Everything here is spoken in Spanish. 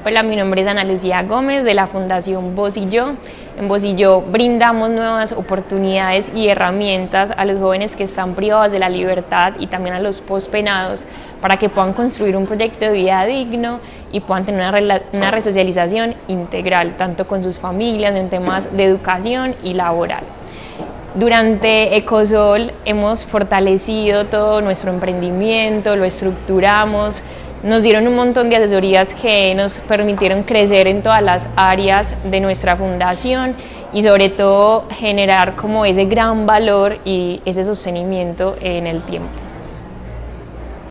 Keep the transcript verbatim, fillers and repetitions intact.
Hola, mi nombre es Ana Lucía Gómez de la Fundación Voz y Yo. En Voz y Yo brindamos nuevas oportunidades y herramientas a los jóvenes que están privados de la libertad y también a los pospenados para que puedan construir un proyecto de vida digno y puedan tener una, una resocialización integral, tanto con sus familias en temas de educación y laboral. Durante Ecosol hemos fortalecido todo nuestro emprendimiento, lo estructuramos, nos dieron un montón de asesorías que nos permitieron crecer en todas las áreas de nuestra fundación y sobre todo generar como ese gran valor y ese sostenimiento en el tiempo.